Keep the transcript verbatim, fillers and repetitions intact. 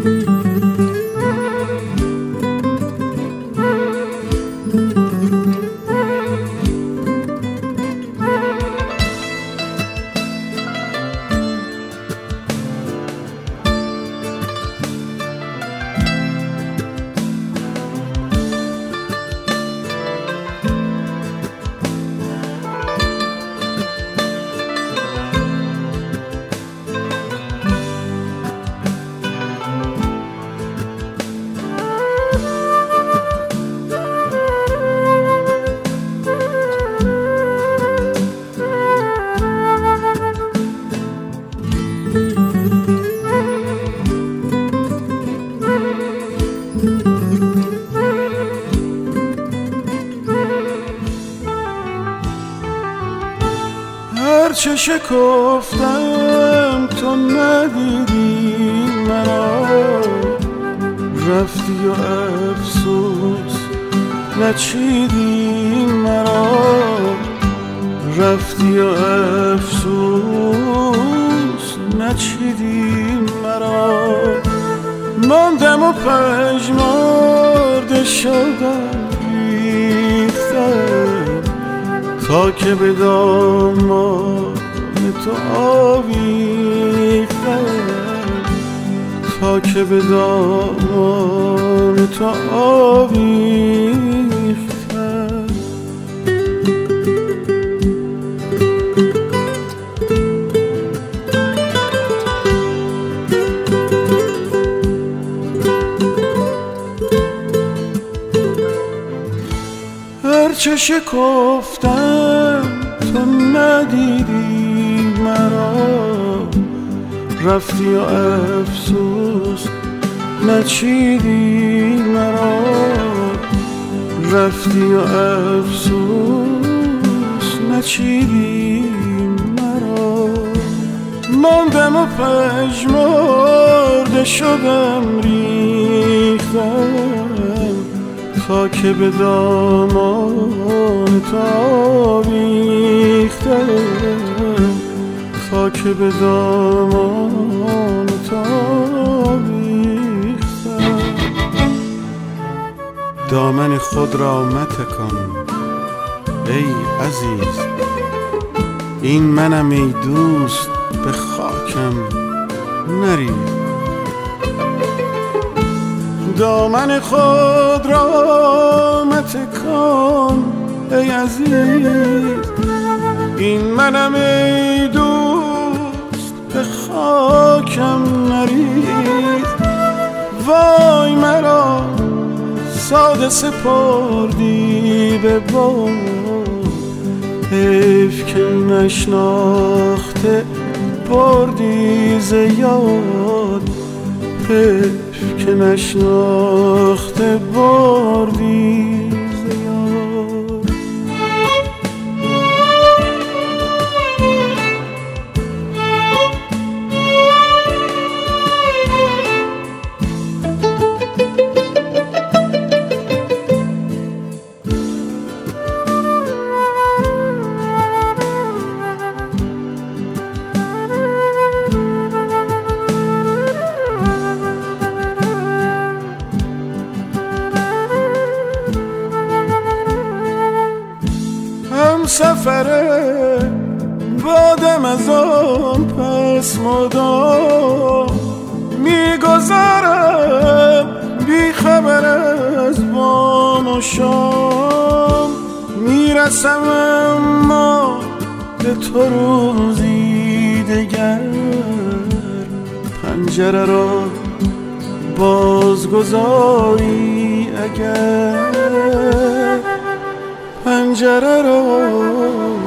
هرچه شکفتم تو ندیدی مرا، رفتی و افسوس نچیدی مرا، رفتی و افسوس نچیدی مرا. ماندم و پژمرده شدم ریختم تا که به دامان تو آویختم، تا که به دامان تو آویختم. هرچه شکفتم تو ندیدی مرا، رفتی و افسوس نچیدی مرا، رفتی و افسوس نچیدی مرا. ماندم و پژمرده شدم ریختم تا که به دامان تو آویختم، تا که به دامان تو آویختم. دامن خود را متکن ای عزیز، این منم ای دوست به خاکم نریز. دامن خود را متکن ای عزیز، این منم ای دوست به خاکم نریز. وای مرا ساده سپردی به باد، حیف که نشناخته بردی ز یاد، حیف که نشناخته بردی ز یاد. سفره بادم از آن پس مدام میگذارم بی خبر از بام و شام. میرسم اما به تو روزی دگر، پنجره را بازگذاری اگر، پنجره را